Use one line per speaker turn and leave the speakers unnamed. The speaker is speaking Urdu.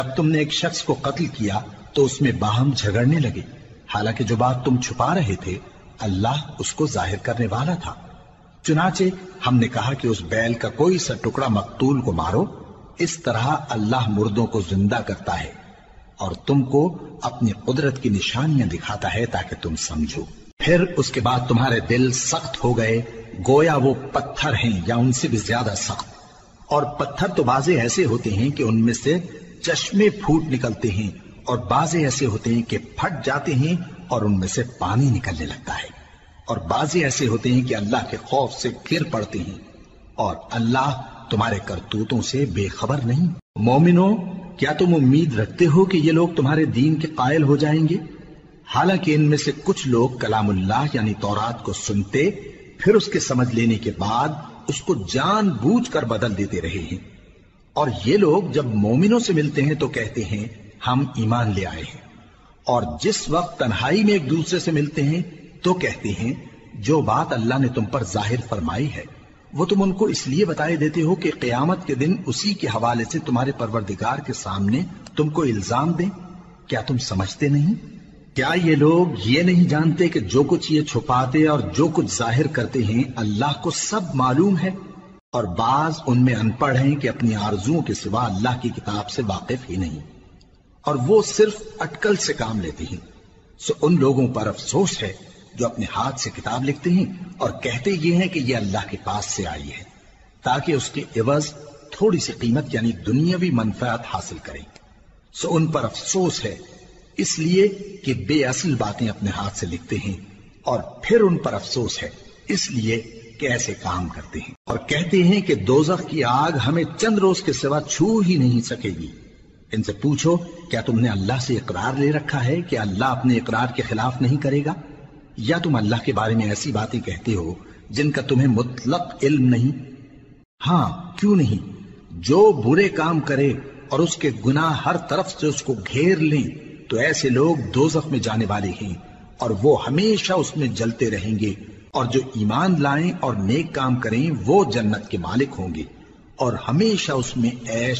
جب تم نے ایک شخص کو قتل کیا تو اس میں باہم جھگڑنے لگے، حالانکہ جو بات تم چھپا رہے تھے اللہ اس کو ظاہر کرنے والا تھا۔ چنانچہ ہم نے کہا کہ اس بیل کا کوئی سا ٹکڑا مقتول کو مارو، اس طرح اللہ مردوں کو زندہ کرتا ہے اور تم کو اپنی قدرت کی نشانیاں دکھاتا ہے تاکہ تم سمجھو۔ پھر اس کے بعد تمہارے دل سخت ہو گئے گویا وہ پتھر ہیں یا ان سے بھی زیادہ سخت، اور پتھر تو بعضے ایسے ہوتے ہیں کہ ان میں سے چشمے پھوٹ نکلتے ہیں، اور بعضے ایسے ہوتے ہیں کہ پھٹ جاتے ہیں اور ان میں سے پانی نکلنے لگتا ہے، اور بعضے ایسے ہوتے ہیں کہ اللہ کے خوف سے گر پڑتے ہیں، اور اللہ تمہارے کرتوتوں سے بے خبر نہیں۔ مومنو، کیا تم امید رکھتے ہو کہ یہ لوگ تمہارے دین کے قائل ہو جائیں گے؟ حالانکہ ان میں سے کچھ لوگ کلام اللہ یعنی تورات کو سنتے پھر اس کے سمجھ لینے کے بعد اس کو جان بوجھ کر بدل دیتے رہے ہیں، اور یہ لوگ جب مومنوں سے ملتے ہیں تو کہتے ہیں ہم ایمان لے آئے ہیں، اور جس وقت تنہائی میں ایک دوسرے سے ملتے ہیں تو کہتے ہیں جو بات اللہ نے تم پر ظاہر فرمائی ہے وہ تم ان کو اس لیے بتائے دیتے ہو کہ قیامت کے دن اسی کے حوالے سے تمہارے پروردگار کے سامنے تم کو الزام دیں۔ کیا تم سمجھتے نہیں؟ کیا یہ لوگ یہ نہیں جانتے کہ جو کچھ یہ چھپاتے اور جو کچھ ظاہر کرتے ہیں اللہ کو سب معلوم ہے؟ اور بعض ان میں ان پڑھ ہیں کہ اپنی آرزوؤں کے سوا اللہ کی کتاب سے واقف ہی نہیں، اور وہ صرف اٹکل سے کام لیتے ہیں۔ سو ان لوگوں پر افسوس ہے جو اپنے ہاتھ سے کتاب لکھتے ہیں اور کہتے یہ ہیں کہ یہ اللہ کے پاس سے آئی ہے تاکہ اس کے عوض تھوڑی سی قیمت یعنی دنیاوی منفعت حاصل کریں۔ سو ان پر افسوس ہے اس لیے کہ بے اصل باتیں اپنے ہاتھ سے لکھتے ہیں، اور پھر ان پر افسوس ہے اس لیے کہ ایسے کام کرتے ہیں، اور کہتے ہیں کہ دوزخ کی آگ ہمیں چند روز کے سوا چھو ہی نہیں سکے گی۔ ان سے پوچھو کیا تم نے اللہ سے اقرار لے رکھا ہے کہ اللہ اپنے اقرار کے خلاف نہیں کرے گا، یا تم اللہ کے بارے میں ایسی باتیں کہتے ہو جن کا تمہیں مطلق علم نہیں؟ ہاں کیوں نہیں، جو برے کام کرے اور اس کے گناہ ہر طرف سے اس کو گھیر لیں تو ایسے لوگ دوزخ میں جانے والے ہیں اور وہ ہمیشہ اس میں جلتے رہیں گے، اور جو ایمان لائیں اور نیک کام کریں وہ جنت کے مالک ہوں گے اور ہمیشہ اس میں عیش